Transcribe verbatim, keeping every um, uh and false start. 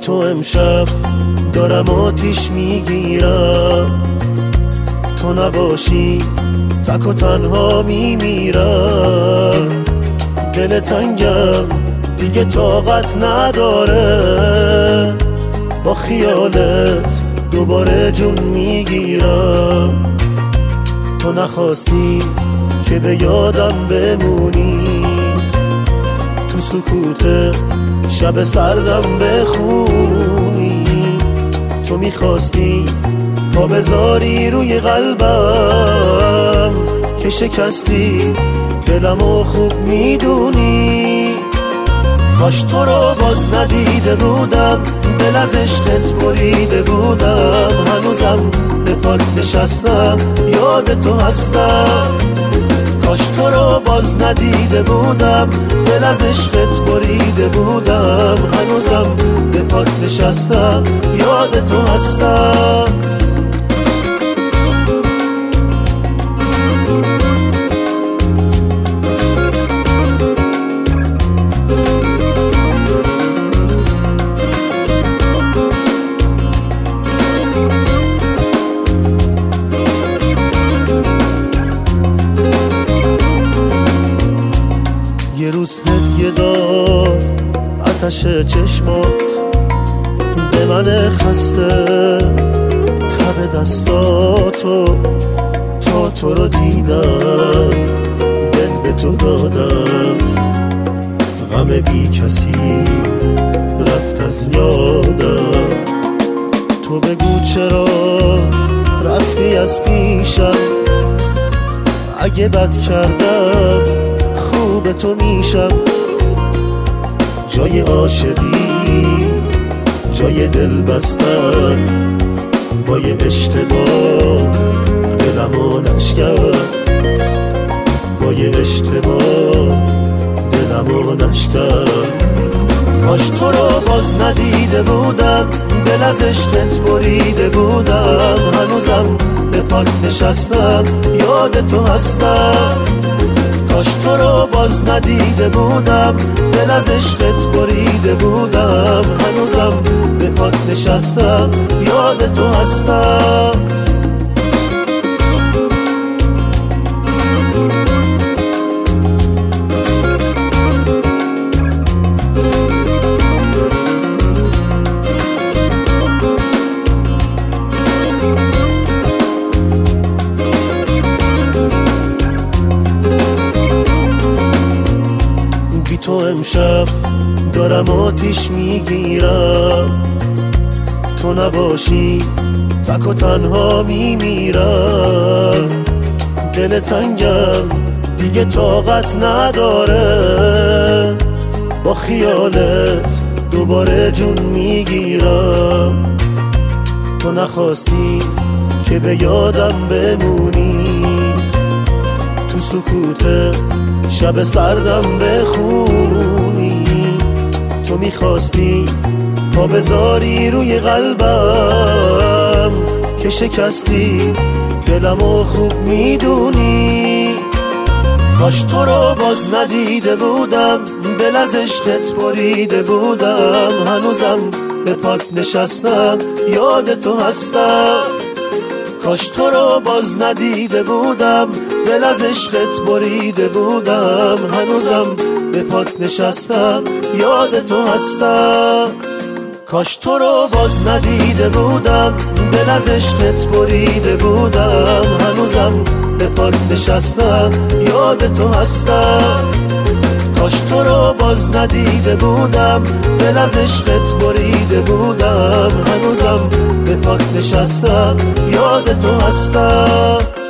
تو امشب دارم آتیش میگیرم، تو نباشی تک و تنها میمیرم. دل تنگم دیگه طاقت نداره، با خیالت دوباره جون میگیرم. تو نخواستی که به یادم بمونی، تو سکوت شب سردم بخونی. تو میخواستی پا بذاری روی قلبم که شکستی دلمو خوب میدونی. کاش تو رو باز ندیده بودم، دل از عشقت بریده بودم. هنوزم به پات نشستم، یاد تو هستم. کاش تو رو باز ندیده بودم، دل از عشقت بریده بودم. هنوزم به پات نشستم، یاد تو هستم. یه روز هدیه داد آتش چشمات به من خسته، تب دستاتو تا تو رو دیدم، دل به تو دادم. غم بی کسی رفت از یادم، تو بگو چرا رفتی از پیشم. اگه بد کردم خوب تو میشم. جای عاشقی جای دل بستن، با یه اشتباه دلمو نشکن، با یه اشتباه دلمو نشکن. کاش تو رو باز ندیده بودم، دل از عشقت بریده بودم. هنوزم به پات نشستم، یاد تو هستم. کاش تو رو باز ندیده بودم، دل از عشقت بریده بودم. هنوزم به پات نشستم، یاد تو هستم. تو امشب دارم آتیش میگیرم، تو نباشی تک و تنها میمیرم. دل تنگم دیگه طاقت نداره، با خیالت دوباره جون میگیرم. تو نخواستی که به یادم بمونی، تو سکوت شب سردم بخونی. تو میخواستی پا بذاری روی قلبم که شکستی دلمو خوب میدونی. کاش تو رو باز ندیده بودم، دل از عشقت بریده بودم. هنوزم به پات نشستم، یاد تو هستم. کاش تو رو باز ندیده بودم، دل از عشقت بریده بودم. هنوزم به پات نشستم، یاد تو هستم. کاش تو رو باز ندیده بودم، دل از عشقت بریده بودم. هنوزم به پات نشستم، یاد تو هستم. کاش تو رو باز ندیده بودم، دل از عشقت بریده بودم. هنوزم به پات نشستم، یاد تو هستم.